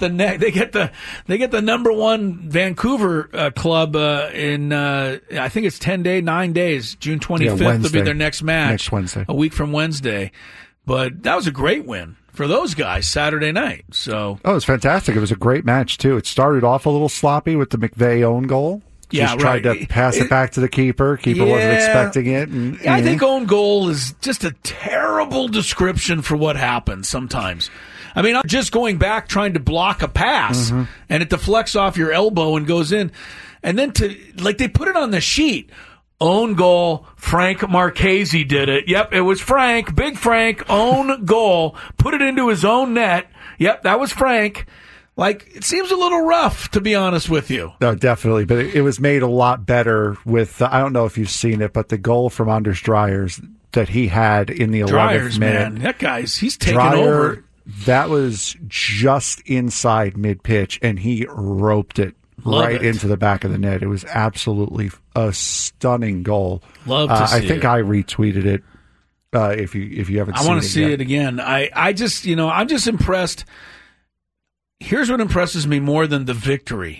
the number 1 Vancouver club in I think it's 9 days. June 25th will be their next match. Next Wednesday, a week from Wednesday. But that was a great win for those guys Saturday night. So it was fantastic. It was a great match too. It started off a little sloppy with the McVeigh own goal. Just tried to pass it back to the keeper. Keeper wasn't expecting it. And, I think own goal is just a terrible description for what happens sometimes. I mean, I'm just going back trying to block a pass, and it deflects off your elbow and goes in. And then they put it on the sheet. Own goal, Frank Marchese did it. Yep, it was Frank, Big Frank, own goal, put it into his own net. Yep, that was Frank. It seems a little rough, to be honest with you. No, definitely. But it was made a lot better with, I don't know if you've seen it, but the goal from Anders Dryers that he had in the 11th minute. Man, that guy's, he's taking over. That was just inside mid-pitch, and he roped it into the back of the net. It was absolutely a stunning goal. Love to see I think I retweeted it if you haven't seen it. I want to see it again. I just, I'm just impressed. Here's what impresses me more than the victory.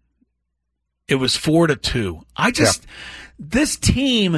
It was 4-2. This team,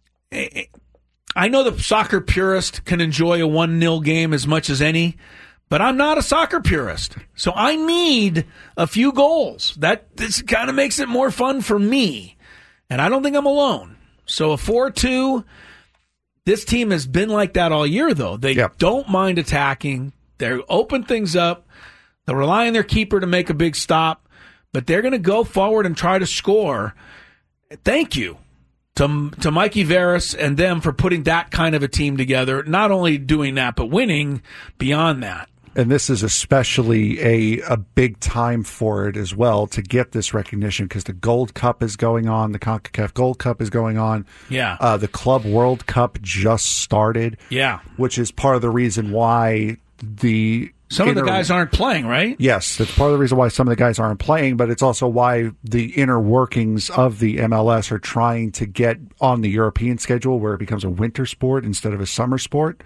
I know the soccer purist can enjoy a 1-0 game as much as any, but I'm not a soccer purist. So I need a few goals. This kind of makes it more fun for me. And I don't think I'm alone. So a 4-2, this team has been like that all year, though. They don't mind attacking. They open things up. They'll rely on their keeper to make a big stop, but they're going to go forward and try to score. Thank you to Mikey Veras and them for putting that kind of a team together, not only doing that, but winning beyond that. And this is especially a big time for it as well to get this recognition because the Gold Cup is going on. The CONCACAF Gold Cup is going on. Yeah. The Club World Cup just started. Yeah. Which is part of the reason why some of the guys aren't playing, right? Yes, it's part of the reason why some of the guys aren't playing, but it's also why the inner workings of the MLS are trying to get on the European schedule where it becomes a winter sport instead of a summer sport.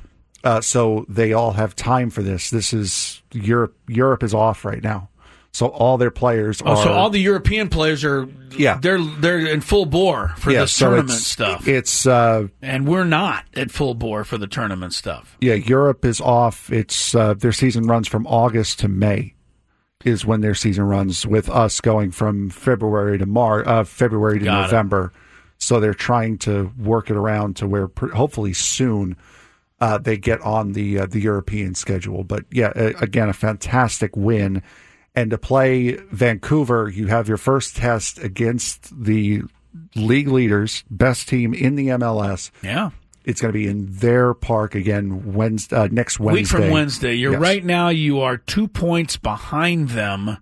So they all have time for this. This is Europe. Europe is off right now, so all their players are. So all the European players are. Yeah, they're in full bore for this tournament stuff. It's and we're not at full bore for the tournament stuff. Yeah, Europe is off. It's their season runs from August to May, is when their season runs. With us going from February to November, so they're trying to work it around to where hopefully soon. They get on the European schedule. But, yeah, again, a fantastic win. And to play Vancouver, you have your first test against the league leaders, best team in the MLS. Yeah. It's going to be in their park again next Wednesday. Week from Wednesday. Yes. Right now you are 2 points behind them.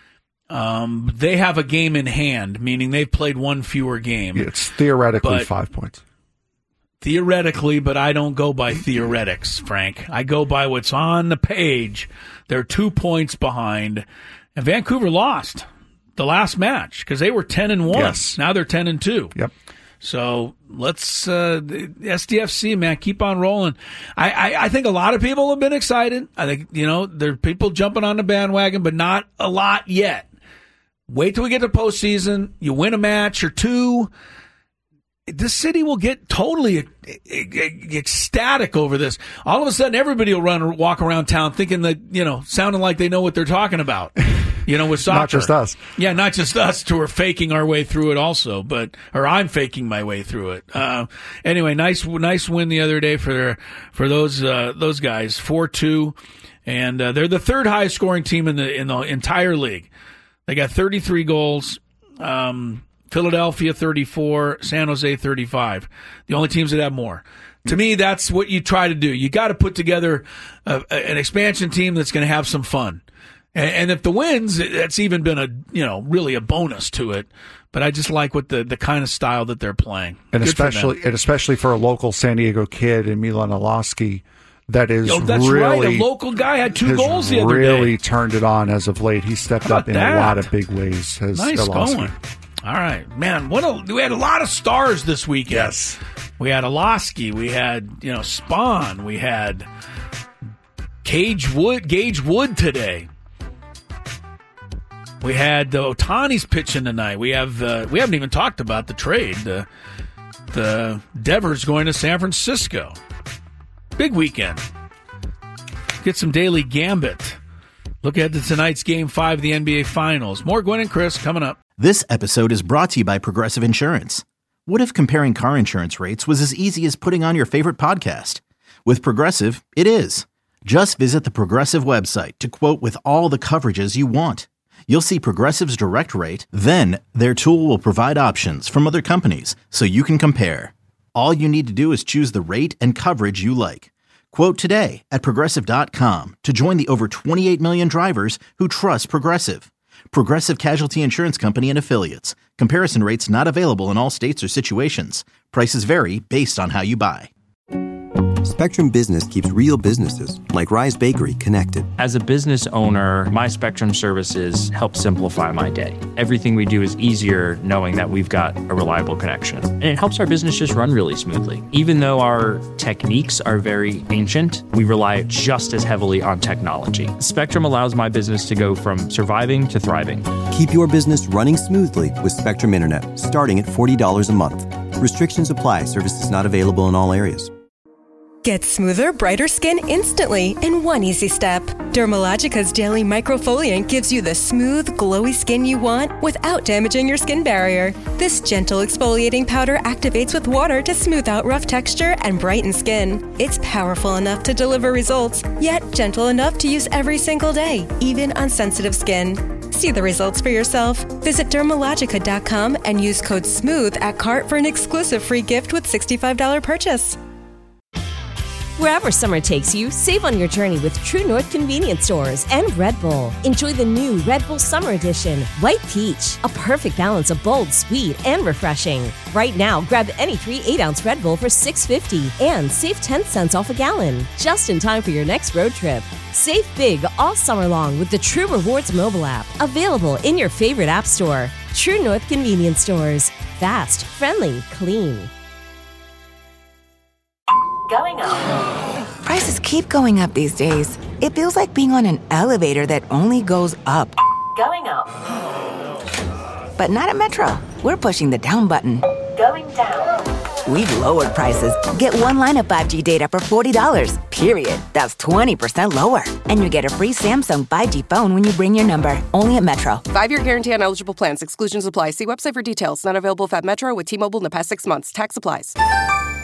They have a game in hand, meaning they've played one fewer game. It's theoretically 5 points. Theoretically, but I don't go by theoretics, Frank. I go by what's on the page. They're 2 points behind. And Vancouver lost the last match because they were 10-1. Yes. Now they're 10-2. Yep. So let's SDFC, man, keep on rolling. I think a lot of people have been excited. I think, there are people jumping on the bandwagon, but not a lot yet. Wait till we get to postseason. You win a match or two. This city will get totally ecstatic over this. All of a sudden, everybody will walk around town thinking that, sounding like they know what they're talking about, with soccer. Not just us. Yeah, not just us who are faking our way through it also, or I'm faking my way through it. Anyway, nice win the other day for those guys, 4-2. And, they're the third highest scoring team in the entire league. They got 33 goals. Philadelphia 34, San Jose 35. The only teams that have more. To me, that's what you try to do. You got to put together an expansion team that's going to have some fun. And if the wins, that's even been really a bonus to it. But I just like what the kind of style that they're playing. And especially for a local San Diego kid in Milan Olowski, that is that's really right. A local guy had 2 goals the other day. Really turned it on as of late. He stepped up in a lot of big ways. Nice Olowski. going. All right, man. We had a lot of stars this weekend. Yes, we had Olowski. We had Spawn. We had Gage Wood today. We had Ohtani's pitching tonight. We haven't even talked about the trade. The Devers going to San Francisco. Big weekend. Get some daily gambit. Look ahead to tonight's Game 5 of the NBA Finals. More Gwen and Chris coming up. This episode is brought to you by Progressive Insurance. What if comparing car insurance rates was as easy as putting on your favorite podcast? With Progressive, it is. Just visit the Progressive website to quote with all the coverages you want. You'll see Progressive's direct rate, then their tool will provide options from other companies so you can compare. All you need to do is choose the rate and coverage you like. Quote today at Progressive.com to join the over 28 million drivers who trust Progressive. Progressive Casualty Insurance Company and Affiliates. Comparison rates not available in all states or situations. Prices vary based on how you buy. Spectrum Business keeps real businesses, like Rise Bakery, connected. As a business owner, my Spectrum services help simplify my day. Everything we do is easier knowing that we've got a reliable connection. And it helps our business just run really smoothly. Even though our techniques are very ancient, we rely just as heavily on technology. Spectrum allows my business to go from surviving to thriving. Keep your business running smoothly with Spectrum Internet, starting at $40 a month. Restrictions apply. Services not available in all areas. Get smoother, brighter skin instantly in one easy step. Dermalogica's Daily Microfoliant gives you the smooth, glowy skin you want without damaging your skin barrier. This gentle exfoliating powder activates with water to smooth out rough texture and brighten skin. It's powerful enough to deliver results, yet gentle enough to use every single day, even on sensitive skin. See the results for yourself. Visit Dermalogica.com and use code SMOOTH at cart for an exclusive free gift with $65 purchase. Wherever summer takes you, save on your journey with True North Convenience Stores and Red Bull. Enjoy the new Red Bull Summer Edition, White Peach, a perfect balance of bold, sweet, and refreshing. Right now, grab any 3 8-ounce Red Bull for $6.50 and save 10 cents off a gallon, just in time for your next road trip. Save big all summer long with the True Rewards mobile app, available in your favorite app store. True North Convenience Stores. Fast, friendly, clean. Going up. Prices keep going up these days. It feels like being on an elevator that only goes up. Going up. But not at Metro. We're pushing the down button. Going down. We've lowered prices. Get one line of 5G data for $40, period. That's 20% lower. And you get a free Samsung 5G phone when you bring your number. Only at Metro. 5-year guarantee on eligible plans. Exclusions apply. See website for details. Not available at Metro with T-Mobile in the past 6 months. Tax applies.